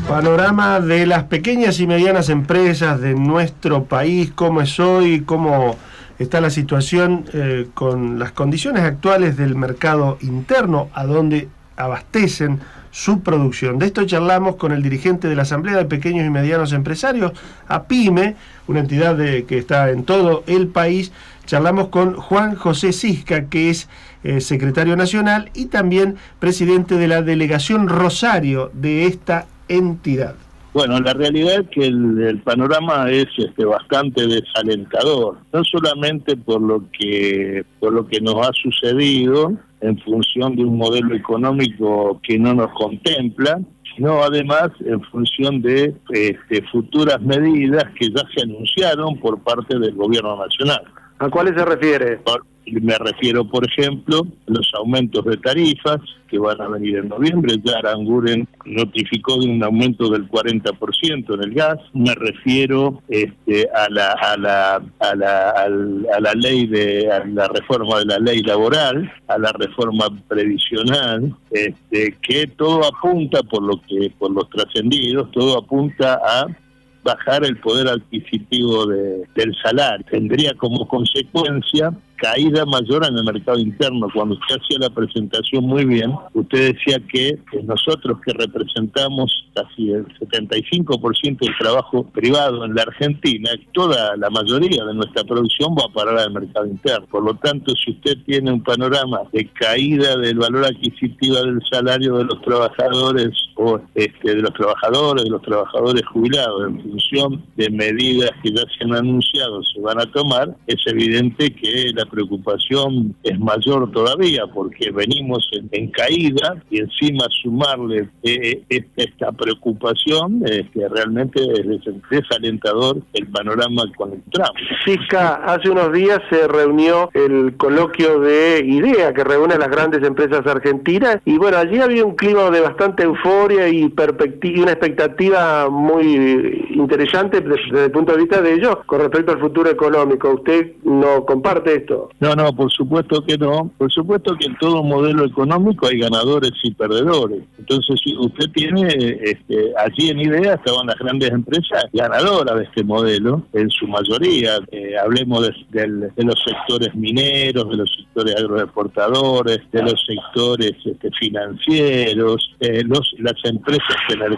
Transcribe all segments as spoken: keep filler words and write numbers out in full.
Panorama de las pequeñas y medianas empresas de nuestro país, cómo es hoy, cómo está la situación eh, con las condiciones actuales del mercado interno, a donde abastecen su producción. De esto charlamos con el dirigente de la Asamblea de Pequeños y Medianos Empresarios, APIME, una entidad de, que está en todo el país. Charlamos con Juan José Cisca, que es eh, secretario nacional y también presidente de la Delegación Rosario de esta entidad. Bueno, la realidad es que el, el panorama es este, bastante desalentador, no solamente por lo que por lo que nos ha sucedido en función de un modelo económico que no nos contempla, sino además en función de este, futuras medidas que ya se anunciaron por parte del gobierno nacional. ¿A cuáles se refiere? Por, me refiero, por ejemplo, a los aumentos de tarifas que van a venir en noviembre. Ya Aranguren notificó de un aumento del cuarenta por ciento en el gas. Me refiero este, a la a la a la a la ley de a la reforma de la ley laboral, a la reforma previsional, este, que todo apunta, por lo que por los trascendidos, todo apunta a bajar el poder adquisitivo de, del salario. Tendría como consecuencia caída mayor en el mercado interno. Cuando usted hacía la presentación muy bien, usted decía que, que nosotros que representamos casi el setenta y cinco por ciento del trabajo privado en la Argentina, toda la mayoría de nuestra producción va a parar al mercado interno. Por lo tanto, si usted tiene un panorama de caída del valor adquisitivo del salario de los trabajadores o este, de los trabajadores, de los trabajadores jubilados, en función de medidas que ya se han anunciado, se van a tomar, es evidente que la preocupación es mayor todavía, porque venimos en, en caída y encima sumarle eh, esta, esta preocupación eh, que realmente es desalentador el panorama con el tramo. Cisca, hace unos días se reunió el coloquio de IDEA, que reúne a las grandes empresas argentinas, y bueno, allí había un clima de bastante euforia y perspectiva, una expectativa muy interesante desde, desde el punto de vista de ellos con respecto al futuro económico. ¿Usted no comparte esto? No, no, por supuesto que no. Por supuesto que en todo modelo económico hay ganadores y perdedores. Entonces, si usted tiene, este, allí en IDEA estaban las grandes empresas ganadoras de este modelo, en su mayoría. Eh, hablemos de, de, de los sectores mineros, de los sectores agroexportadores, de los sectores este, financieros, eh, los, las empresas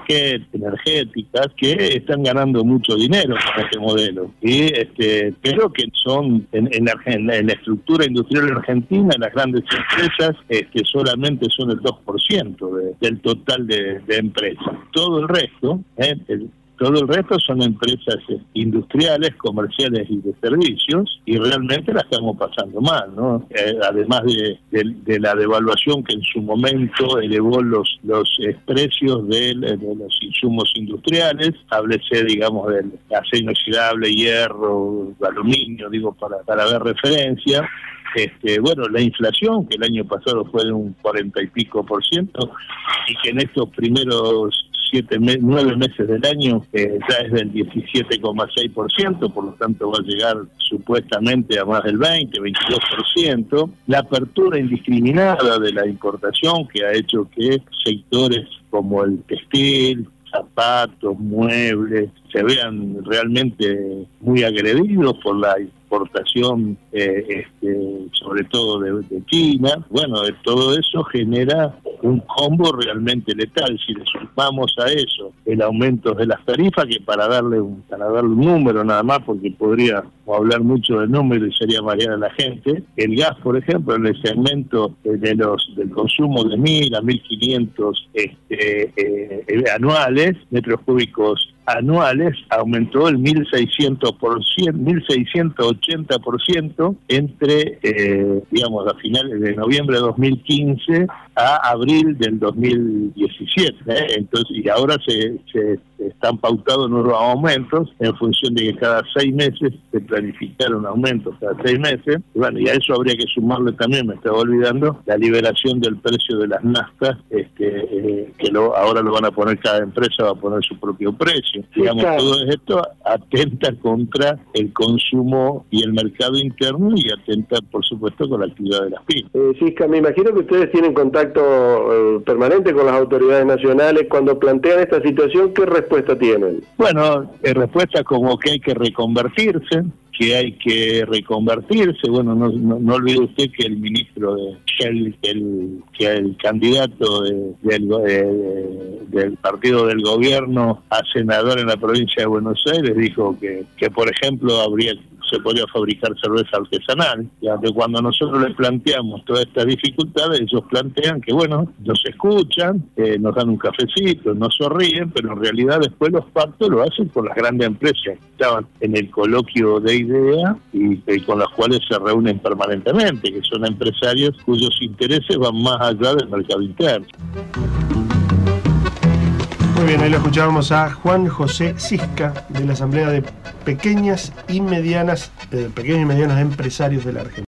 energéticas que están ganando mucho dinero con este modelo. Y este, creo que son en, en la Argentina, en la estructura industrial argentina, las grandes empresas este, solamente son el dos por ciento de, del total de, de empresas. Todo el resto, eh, el, todo el resto son empresas industriales, comerciales y de servicios, y realmente la estamos pasando mal, ¿no? Eh, además de, de, de la devaluación que en su momento elevó los los eh, precios de, de los insumos industriales, háblese, digamos, del acero inoxidable, hierro, aluminio, digo, para, para ver referencia. Este, bueno, la inflación, que el año pasado fue de un cuarenta y pico por ciento, y que en estos primeros siete, me, nueve meses del año eh, ya es del diecisiete coma seis por ciento, por lo tanto va a llegar supuestamente a más del veinte, veintidós por ciento. La apertura indiscriminada de la importación, que ha hecho que sectores como el textil, zapatos, muebles, se vean realmente muy agredidos por la importación, eh, este, sobre todo de, de China. Bueno, de todo eso genera un combo realmente letal. Si le sumamos a eso el aumento de las tarifas, que para darle un, para darle un número nada más, porque podría hablar mucho del número y sería marear a la gente, el gas, por ejemplo, en el segmento de los del consumo de mil a mil quinientos este, eh, eh, anuales, metros cúbicos anuales, aumentó el mil seiscientos por ciento, mil seiscientos ochenta por ciento entre, eh, digamos, a finales de noviembre de dos mil quince a abril del dos mil diecisiete. ¿eh? Entonces, y ahora se, se están pautados nuevos aumentos en función de que cada seis meses se planificaron aumentos cada seis meses. Y bueno, y a eso habría que sumarle también, me estaba olvidando, la liberación del precio de las naftas, este, eh, que lo, ahora lo van a poner, cada empresa va a poner su propio precio. Sí, Digamos, claro. Todo esto atenta contra el consumo y el mercado interno y atenta, por supuesto, con la actividad de las pymes. Eh, Cisca, me imagino que ustedes tienen contacto eh, permanente con las autoridades nacionales. Cuando plantean esta situación, ¿qué respuesta tienen? Bueno, eh, respuestas como que hay que reconvertirse, que hay que reconvertirse. Bueno, no, no, no olvide usted que el ministro, de, que, el, el, que el candidato de, del, de, del partido del gobierno a senador en la provincia de Buenos Aires dijo que, que por ejemplo, habría se podría fabricar cerveza artesanal. Y aunque cuando nosotros les planteamos todas estas dificultades, ellos plantean que, bueno, nos escuchan, eh, nos dan un cafecito, nos sonríen, pero en realidad después los pactos lo hacen con las grandes empresas que estaban en el coloquio de ideas y, y con las cuales se reúnen permanentemente, que son empresarios cuyos intereses van más allá del mercado interno. Muy bien, ahí lo escuchábamos a Juan José Cisca de la Asamblea de Pequeñas y Medianas, de Pequeños y Medianos Empresarios de la Argentina.